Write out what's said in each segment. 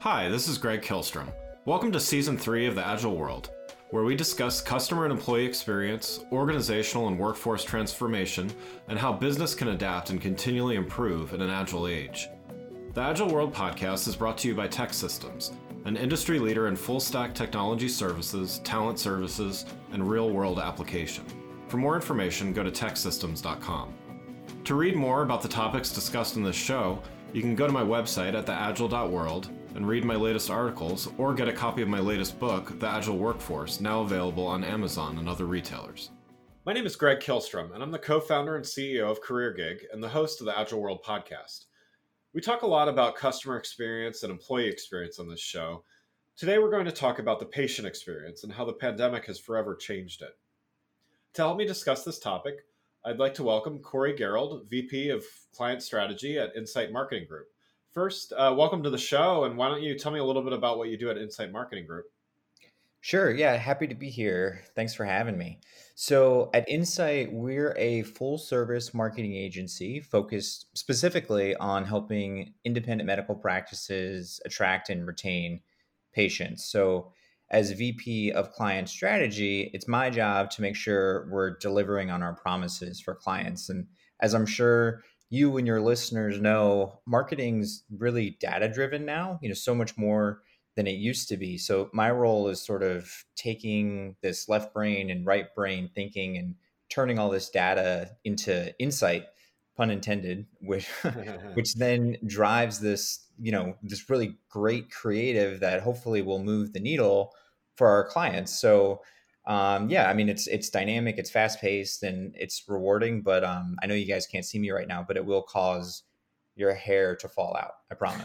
Hi, this is Greg Kilstrom. Welcome to Season 3 of The Agile World, where we discuss customer and employee experience, organizational and workforce transformation, and how business can adapt and continually improve in an agile age. The Agile World podcast is brought to you by TEKsystems, an industry leader in full-stack technology services, talent services, and real-world application. For more information, go to teksystems.com. To read more about the topics discussed in this show, you can go to my website at theagile.world and read my latest articles, or get a copy of my latest book, The Agile Workforce, now available on Amazon and other retailers. My name is Greg Kilstrom, and I'm the co-founder and CEO of CareerGig and the host of the Agile World podcast. We talk a lot about customer experience and employee experience on this show. Today we're going to talk about the patient experience and how the pandemic has forever changed it. To help me discuss this topic, I'd like to welcome Corey Gerald, VP of Client Strategy at Insight Marketing Group. First, welcome to the show, and why don't you tell me a little bit about what you do at Insight Marketing Group? Sure. Yeah. Happy to be here. Thanks for having me. So at Insight, we're a full service marketing agency focused specifically on helping independent medical practices attract and retain patients. So as VP of Client Strategy, it's my job to make sure we're delivering on our promises for clients. And as I'm sure you and your listeners know, marketing's really data driven now, so much more than it used to be. So my role is sort of taking this left brain and right brain thinking and turning all this data into insight, pun intended, which then drives this, this really great creative that hopefully will move the needle for our clients. So yeah, I mean, it's dynamic, it's fast paced, and it's rewarding. But I know you guys can't see me right now, but it will cause your hair to fall out. I promise.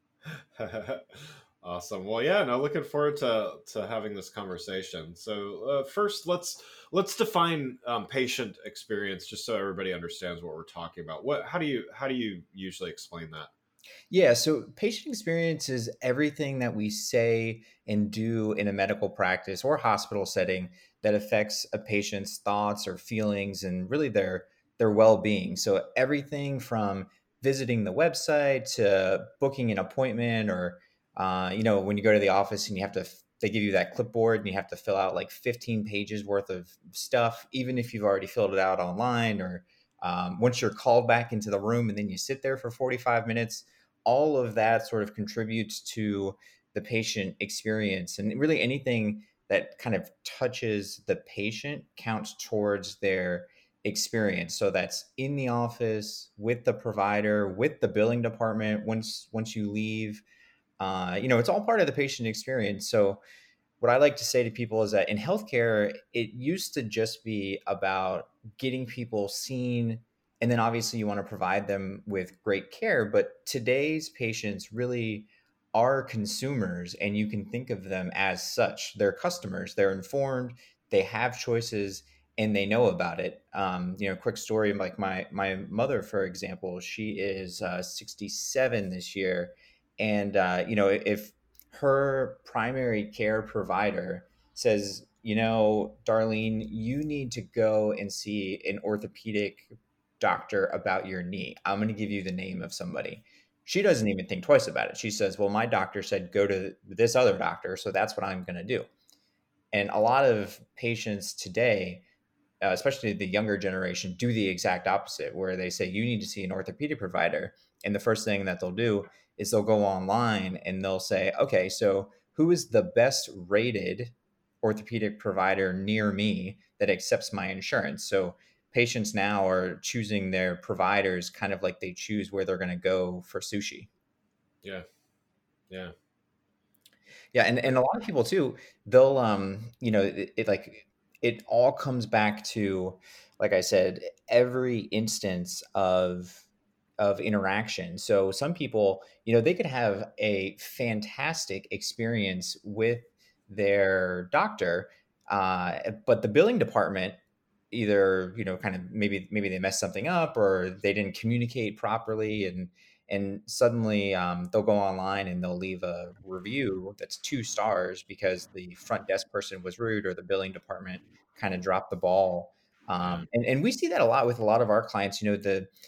Awesome. Well, yeah, no, looking forward to having this conversation. So first, let's define patient experience, just so everybody understands what we're talking about. How do you usually explain that? Yeah, so patient experience is everything that we say and do in a medical practice or hospital setting that affects a patient's thoughts or feelings and really their well-being. So everything from visiting the website to booking an appointment, or when you go to the office and they give you that clipboard and you have to fill out like 15 pages worth of stuff, even if you've already filled it out online, or once you're called back into the room and then you sit there for 45 minutes, all of that sort of contributes to the patient experience. And really anything that kind of touches the patient counts towards their experience. So that's in the office, with the provider, with the billing department. Once you leave, it's all part of the patient experience. So what I like to say to people is that in healthcare, it used to just be about getting people seen, and then obviously you want to provide them with great care. But today's patients really are consumers, and you can think of them as such. They're customers, they're informed, they have choices, and they know about it. Quick story, like my mother, for example, she is 67 this year. And, if her primary care provider says, Darlene, you need to go and see an orthopedic doctor about your knee. I'm going to give you the name of somebody. She doesn't even think twice about it. She says, well, my doctor said go to this other doctor, so that's what I'm going to do. And a lot of patients today, especially the younger generation, do the exact opposite, where they say you need to see an orthopedic provider. And the first thing that they'll do is they'll go online and they'll say, okay, so who is the best rated orthopedic provider near me that accepts my insurance? So patients now are choosing their providers kind of like they choose where they're going to go for sushi. Yeah, yeah. Yeah, and a lot of people too, they'll it all comes back to, like I said, every instance of interaction. So some people, they could have a fantastic experience with their doctor, but the billing department either, kind of maybe they messed something up, or they didn't communicate properly, and suddenly they'll go online and they'll leave a review that's 2 stars because the front desk person was rude or the billing department kind of dropped the ball. Yeah. And we see that a lot with a lot of our clients. The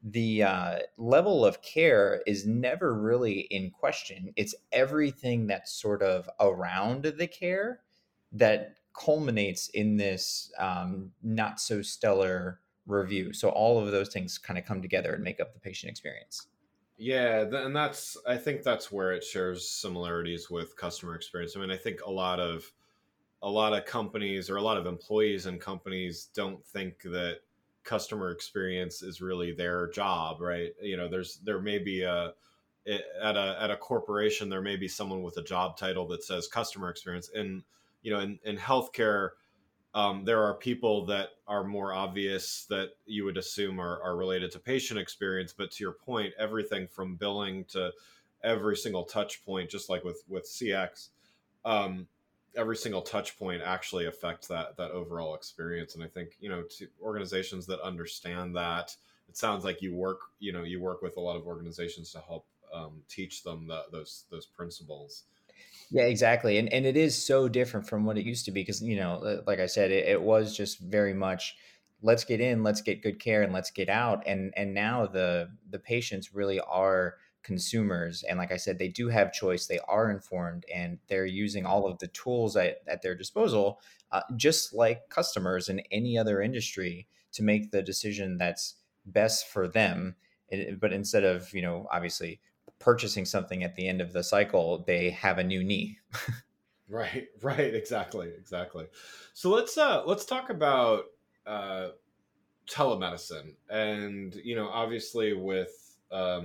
the level of care is never really in question. It's everything that's sort of around the care that culminates in this not so stellar review. So all of those things kind of come together and make up the patient experience. Yeah, and that's I think that's where it shares similarities with customer experience. I mean, I think a lot of companies or a lot of employees in companies don't think that customer experience is really their job, right? There may be at a corporation there may be someone with a job title that says customer experience, and in healthcare, there are people that are more obvious that you would assume are related to patient experience. But to your point, everything from billing to every single touch point, just like with CX, um, every single touch point actually affects that overall experience. And I think to organizations that understand that, it sounds like you work with a lot of organizations to help teach them those principles. Yeah, exactly. And it is so different from what it used to be because, like I said, it was just very much let's get in, let's get good care and let's get out. And now the patients really are consumers. And like I said, they do have choice, they are informed, and they're using all of the tools at their disposal, just like customers in any other industry to make the decision that's best for them. But instead of, obviously purchasing something at the end of the cycle, they have a new knee. Right, right, exactly. So let's talk about uh, telemedicine, and obviously with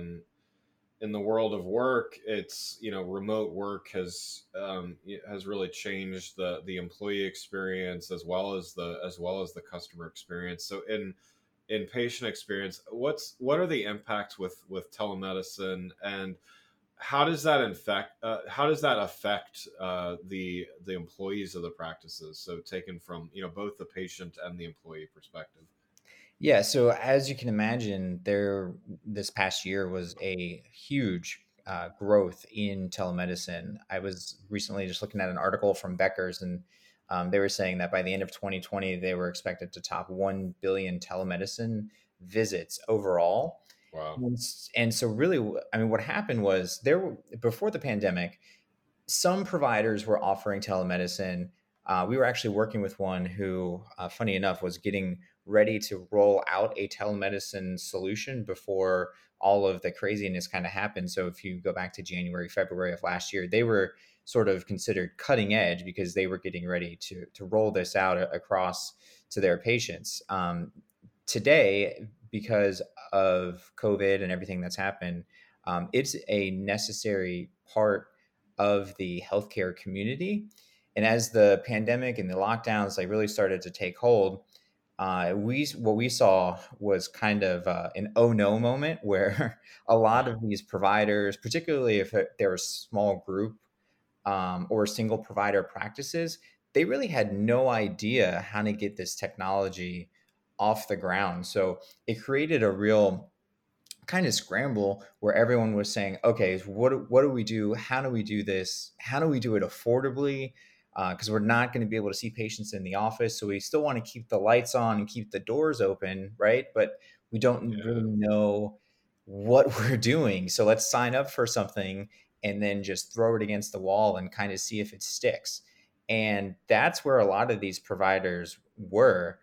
in the world of work, it's remote work has really changed the employee experience as well as the customer experience. So in patient experience, what are the impacts with telemedicine, and how does that affect the employees of the practices? So taken from both the patient and the employee perspective. Yeah, so as you can imagine, there this past year was a huge growth in telemedicine. I was recently just looking at an article from Becker's, and they were saying that by the end of 2020, they were expected to top 1 billion telemedicine visits overall. Wow. And so, really, I mean, what happened was before the pandemic, some providers were offering telemedicine. We were actually working with one who, funny enough, was getting ready to roll out a telemedicine solution before all of the craziness kind of happened. So if you go back to January, February of last year, they were sort of considered cutting edge because they were getting ready to roll this out across to their patients. Today, because of COVID and everything that's happened, it's a necessary part of the healthcare community. And as the pandemic and the lockdowns like really started to take hold, we what we saw was kind of an oh no moment where a lot of these providers, particularly if they're a small group or single provider practices, they really had no idea how to get this technology off the ground. So it created a real kind of scramble where everyone was saying, okay, so what do we do? How do we do this? How do we do it affordably? Because we're not going to be able to see patients in the office. So we still want to keep the lights on and keep the doors open, right? But we don't really Yeah. know what we're doing. So let's sign up for something and then just throw it against the wall and kind of see if it sticks. And that's where a lot of these providers were.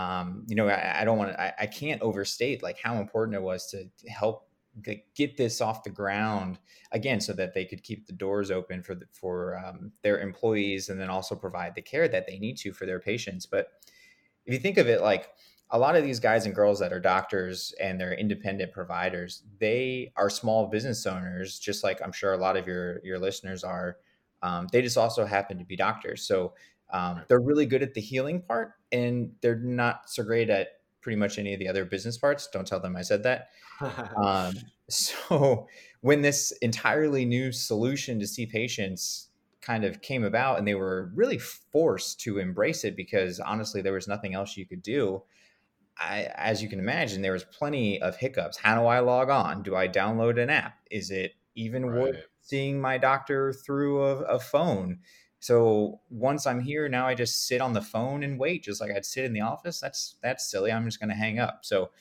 I don't want to, I can't overstate like how important it was to help get this off the ground again, so that they could keep the doors open for their employees and then also provide the care that they need to for their patients. But if you think of it, like a lot of these guys and girls that are doctors and they're independent providers, they are small business owners, just like I'm sure a lot of your listeners are. They just also happen to be doctors, so they're really good at the healing part, and they're not so great at pretty much any of the other business parts. Don't tell them I said that. Right. So when this entirely new solution to see patients kind of came about and they were really forced to embrace it because honestly there was nothing else you could do, as you can imagine, there was plenty of hiccups. How do I log on? Do I download an app? Is it even worth Right. seeing my doctor through a phone? So once I'm here, now I just sit on the phone and wait, just like I'd sit in the office. That's silly. I'm just going to hang up. So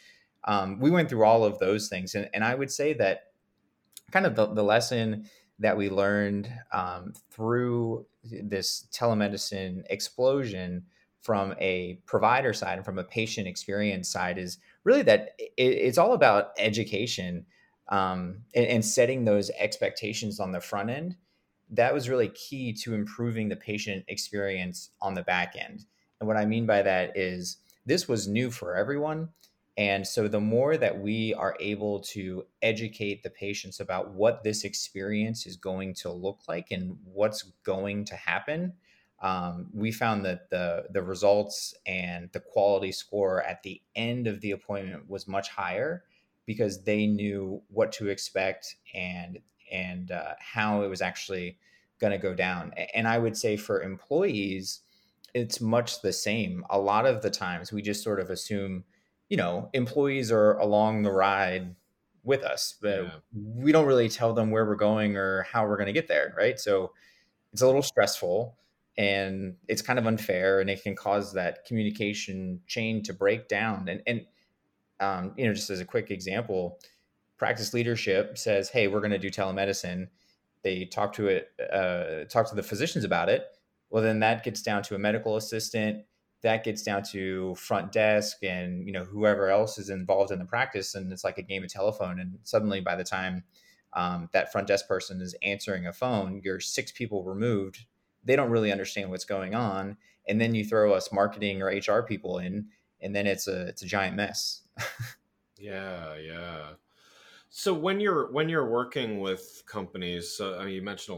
We went through all of those things. And I would say that kind of the lesson that we learned through this telemedicine explosion from a provider side and from a patient experience side is really that it's all about education, and setting those expectations on the front end. That was really key to improving the patient experience on the back end. And what I mean by that is this was new for everyone. And so the more that we are able to educate the patients about what this experience is going to look like and what's going to happen, we found that the results and the quality score at the end of the appointment was much higher because they knew what to expect and how it was actually going to go down. And I would say for employees, it's much the same. A lot of the times we just sort of assume, employees are along the ride with us, but Yeah. we don't really tell them where we're going or how we're going to get there, right? So it's a little stressful and it's kind of unfair, and it can cause that communication chain to break down. And just as a quick example, practice leadership says, "Hey, we're going to do telemedicine." They talk to the physicians about it. Well, then that gets down to a medical assistant. That gets down to front desk, and whoever else is involved in the practice. And it's like a game of telephone. And suddenly, by the time that front desk person is answering a phone, you're six people removed. They don't really understand what's going on, and then you throw us marketing or HR people in, and then it's a giant mess. Yeah, yeah. So when you're working with companies, so I mean, you mentioned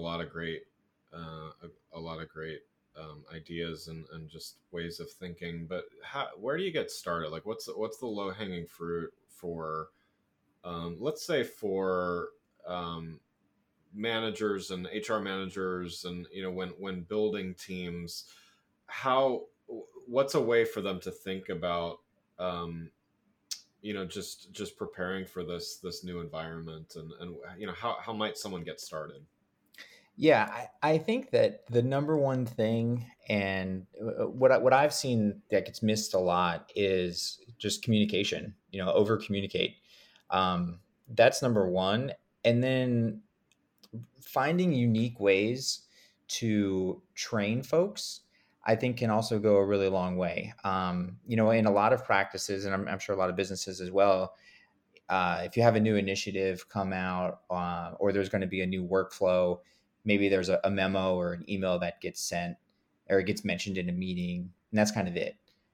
a lot of great ideas and just ways of thinking. But where do you get started? Like, what's the low hanging fruit for, let's say, for um, managers and HR managers, and when building teams, how what's a way for them to think about um, just preparing for this new environment, and how might someone get started? Yeah, I think that the number one thing, and what I've seen that gets missed a lot is just communication. Over communicate. That's number one, and then finding unique ways to train folks, I think, can also go a really long way. In a lot of practices, and I'm sure a lot of businesses as well, if you have a new initiative come out, or there's going to be a new workflow, maybe there's a memo or an email that gets sent or it gets mentioned in a meeting, and that's kind of it.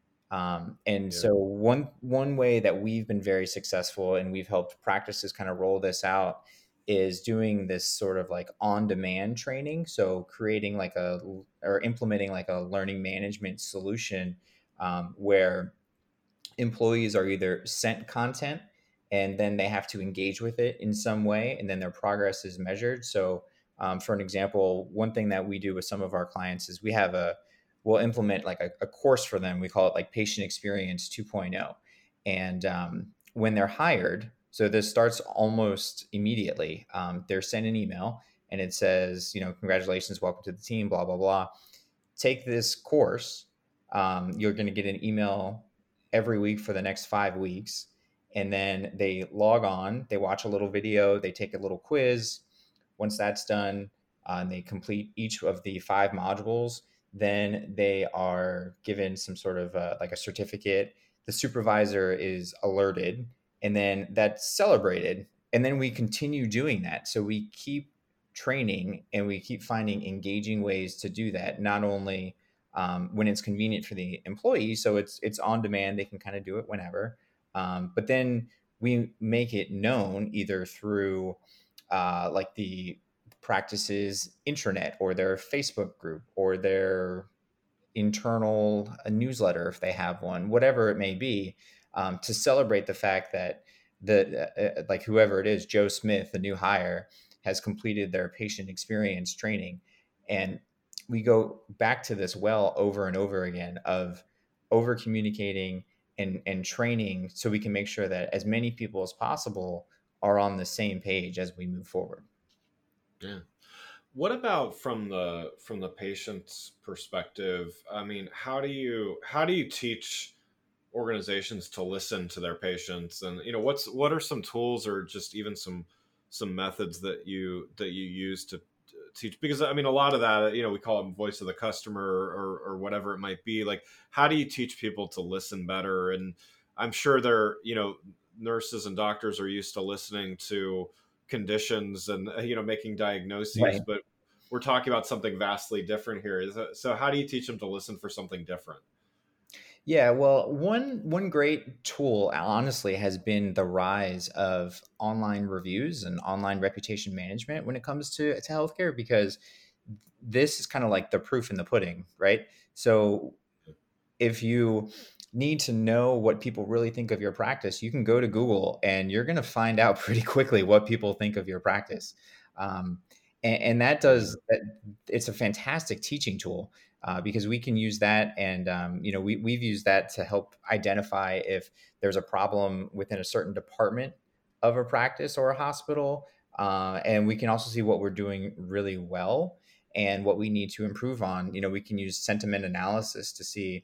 And Yeah. so one way that we've been very successful and we've helped practices kind of roll this out is doing this sort of like on demand training. So creating like or implementing like a learning management solution, where employees are either sent content and then they have to engage with it in some way, and then their progress is measured. So for an example, one thing that we do with some of our clients is we'll implement like a course for them. We call it like patient experience 2.0. And when they're hired, so this starts almost immediately, they're sent an email and it says, congratulations, welcome to the team, blah blah blah. Take this course. You're going to get an email every week for the next 5 weeks. And then they log on, they watch a little video, they take a little quiz. Once that's done, and they complete each of the 5 modules, then they are given some sort of like a certificate. The supervisor is alerted, and then that's celebrated. And then we continue doing that. So we keep training and we keep finding engaging ways to do that, not only when it's convenient for the employee, so it's on demand, they can kind of do it whenever, but then we make it known either through like the practices intranet or their Facebook group or their internal newsletter if they have one, whatever it may be, to celebrate the fact that like whoever it is, Joe Smith, the new hire, has completed their patient experience training. And we go back to this well over and over again of over communicating and training so we can make sure that as many people as possible are on the same page as we move forward. Yeah. What about from the patient's perspective? I mean, how do you teach organizations to listen to their patients? And what are some tools or just even some methods that you use to teach? Because I mean, a lot of that, we call it voice of the customer, or whatever it might be. Like, how do you teach people to listen better? And I'm sure they're, nurses and doctors are used to listening to conditions and, making diagnoses, Right. but we're talking about something vastly different here. So how do you teach them to listen for something different? Yeah, well, one great tool, honestly, has been the rise of online reviews and online reputation management when it comes to healthcare, because this is kind of like the proof in the pudding, right? So if you need to know what people really think of your practice, you can go to Google and you're going to find out pretty quickly what people think of your practice. Um, and that Yeah. does that. It's a fantastic teaching tool, because we can use that, and we've used that to help identify if there's a problem within a certain department of a practice or a hospital, and we can also see what we're doing really well and what we need to improve on. We can use sentiment analysis to see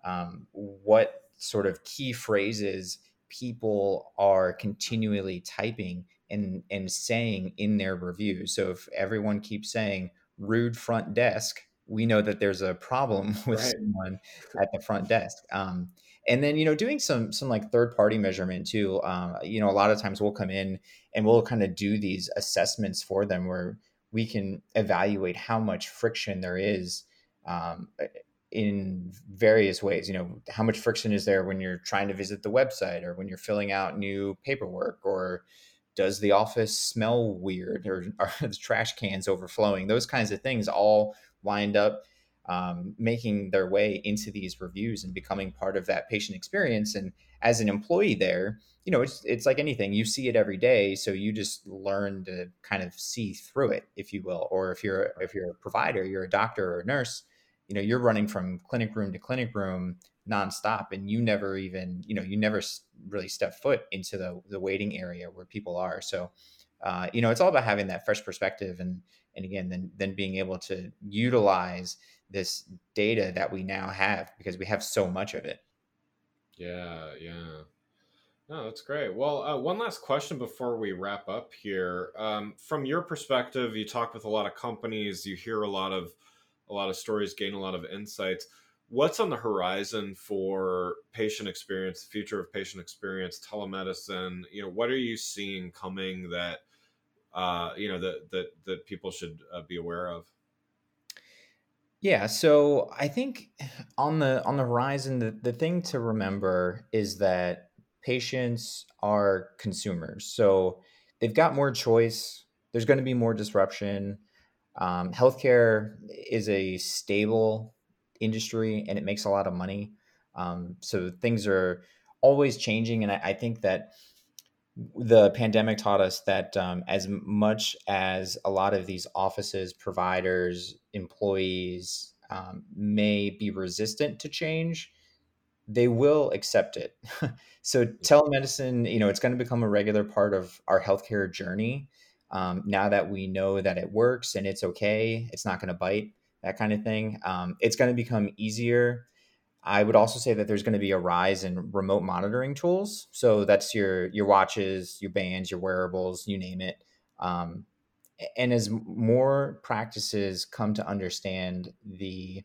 what sort of key phrases people are continually typing and saying in their reviews. So if everyone keeps saying rude front desk, we know that there's a problem with Right. someone at the front desk. And then doing some like third party measurement too. A lot of times we'll come in and we'll kind of do these assessments for them where we can evaluate how much friction there is, um, in various ways. How much friction is there when you're trying to visit the website, or when you're filling out new paperwork, or does the office smell weird, or are the trash cans overflowing? Those kinds of things all wind up making their way into these reviews and becoming part of that patient experience. And as an employee there, it's like anything, you see it every day, so you just learn to kind of see through it, if you will. Or if you're a provider, you're a doctor or a nurse, you're running from clinic room to clinic room nonstop, and you never really step foot into the waiting area where people are. So it's all about having that fresh perspective, and again, then being able to utilize this data that we now have, because we have so much of it. Yeah, yeah. No, that's great. Well, one last question before we wrap up here. From your perspective, you talk with a lot of companies, you hear a lot of stories, gain a lot of insights. What's on the horizon for patient experience, the future of patient experience, telemedicine? What are you seeing coming that that people should be aware of? Yeah, so I think on the horizon, the thing to remember is that patients are consumers. So they've got more choice. There's going to be more disruption. Healthcare is a stable industry and it makes a lot of money. So things are always changing, and I think that the pandemic taught us that, as much as a lot of these offices, providers, employees may be resistant to change, they will accept it. So telemedicine, it's going to become a regular part of our healthcare journey. Now that we know that it works and it's okay, it's not going to bite, that kind of thing. It's going to become easier. I would also say that there's going to be a rise in remote monitoring tools. So that's your watches, your bands, your wearables, you name it. Um, and as more practices come to understand the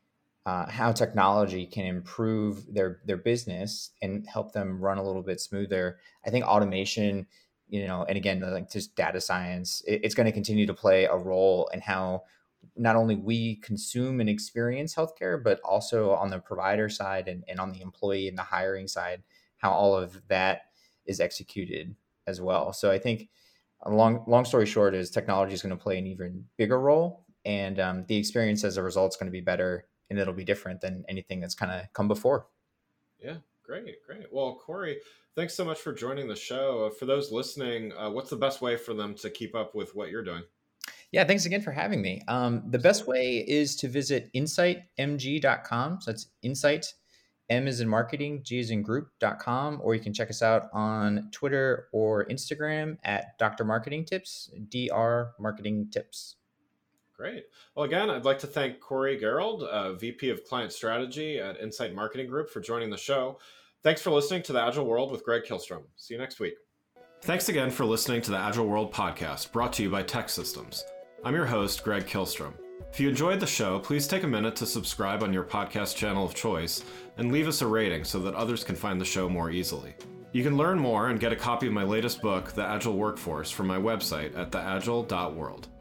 how technology can improve their business and help them run a little bit smoother, I think automation, and again, like just data science, it's going to continue to play a role in how not only we consume and experience healthcare, but also on the provider side, and on the employee and the hiring side, how all of that is executed as well. So I think a long story short is technology is going to play an even bigger role, and the experience as a result is going to be better, and it'll be different than anything that's kind of come before. Yeah, great, great. Well, Corey, thanks so much for joining the show. For those listening, what's the best way for them to keep up with what you're doing? Yeah, thanks again for having me. The best Absolutely. way is to visit insightmg.com. So that's insight, M is in marketing, G is in group.com, or you can check us out on Twitter or Instagram at Dr. Marketing Tips, DR Marketing Tips. Great. Well, again, I'd like to thank Corey Gerald, VP of Client Strategy at Insight Marketing Group, for joining the show. Thanks for listening to the Agile World with Greg Kihlstrom. See you next week. Thanks again for listening to the Agile World podcast, brought to you by TEKsystems. I'm your host, Greg Kihlstrom. If you enjoyed the show, please take a minute to subscribe on your podcast channel of choice and leave us a rating so that others can find the show more easily. You can learn more and get a copy of my latest book, The Agile Workforce, from my website at theagile.world.